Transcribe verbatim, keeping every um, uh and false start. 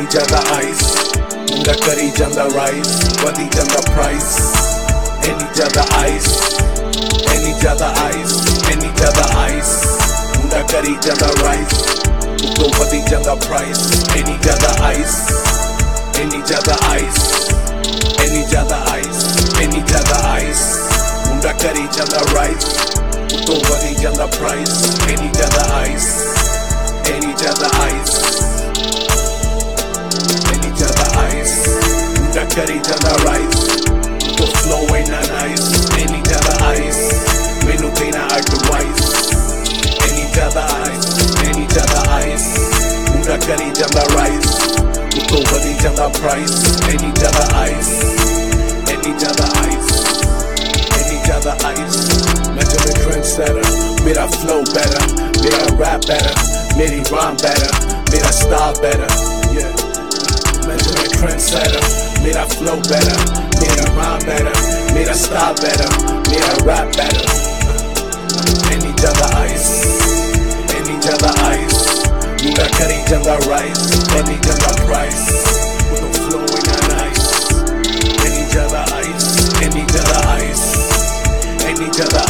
ਜ਼ਿਆਦਾ ਆਈਸ ਮੁੰਡਾ ਕਰੀ ਜਾਂਦਾ ਰਾਈਸ ਵਧੀ ਜਾਂਦਾ ਪ੍ਰਾਈਸ ਇੰਨੀ ਜ਼ਿਆਦਾ ਆਈਸ ਇੰਨੀ ਜ਼ਿਆਦਾ ਆਈਸ ਇੰਨੀ ਜ਼ਿਆਦਾ ਆਈਸ ਮੁੰਡਾ ਕਰੀ ਜਾਂਦਾ ਰਾਈਸ ਉਤੋਂ ਵਧੀ ਜਾਂਦਾ ਪ੍ਰਾਈਸ ਇੰਨੀ ਜ਼ਿਆਦਾ ਆਈਸ ਇੰਨੀ ਜ਼ਿਆਦਾ ਆਈਸ ਇੰਨੀ ਜ਼ਿਆਦਾ ਆਈਸ ਇੰਨੀ ਜ਼ਿਆਦਾ ਆਈਸ ਮੁੰਡਾ ਕਰੀ ਜਾਂਦਾ ਰਾਈਸ ਉਤੋਂ ਵਧੀ ਜਾਂਦਾ ਪ੍ਰਾਈਸ ਇੰਨੀ ਜ਼ਿਆਦਾ ਆਈਸ ਇੰਨੀ ਜ਼ਿਆਦਾ ਆਈਸ ਇੰਨੀ ਜ਼ਿਆਦਾ ਆਈਸ ਮੁੰਡਾ ਕਰੀ ਜਾਂਦਾ ਰਾਈਸ ਉਤੋਂ ਫਲੋ ਇੰਨਾ ਨਾਈਸ ਇੰਨੀ ਜ਼ਿਆਦਾ ਆਈਸ ਮੈਨੂੰ ਦੇਣਾ ਐਡਵਾਈਸ ਇੰਨੀ ਜ਼ਿਆਦਾ ਆਈਸ ਇੰਨੀ ਜ਼ਿਆਦਾ ਆਈਸ ਮੁੰਡਾ ਕਰੀ ਜਾਂਦਾ ਰਾਈਸ ਉਤੋਂ ਵਧੀ ਜਾਂਦਾ ਪ੍ਰਾਈਸ ਇੰਨੀ ਜ਼ਿਆਦਾ ਆਈਸ ਇੰਨੀ ਜ਼ਿਆਦਾ ਆਈਸ ਇੰਨੀ ਜ਼ਿਆਦਾ ਆਈਸ ਮੈਂ ਜਿਵੇਂ trendsetter ਮੇਰਾ flow better ਮੇਰਾ rap better ਮੇਰੀ rhyme better ਮੇਰਾ style better yeah ਮੈਂ ਜਿਵੇਂ trendsetter ਮੇਰਾ flow better ਮੇਰਾ rhyme better ਮੇਰਾ style better ਮੇਰਾ rap better ਇੰਨੀ ਜ਼ਿਆਦਾ ਆਈਸ ਇੰਨੀ ਜ਼ਿਆਦਾ ਆਈਸ ਮੁੰਡਾ ਕਰੀ ਜਾਂਦਾ ਰਾਈਸ ਵਧੀ ਜਾਂਦਾ ਪ੍ਰਾਈਸ ਉਤੋਂ flow ਇੰਨਾ nice ਇੰਨੀ ਜ਼ਿਆਦਾ ਆਈਸ ਇੰਨੀ ਜ਼ਿਆਦਾ ਆਈਸ ਇੰਨੀ ਜ਼ਿਆਦਾ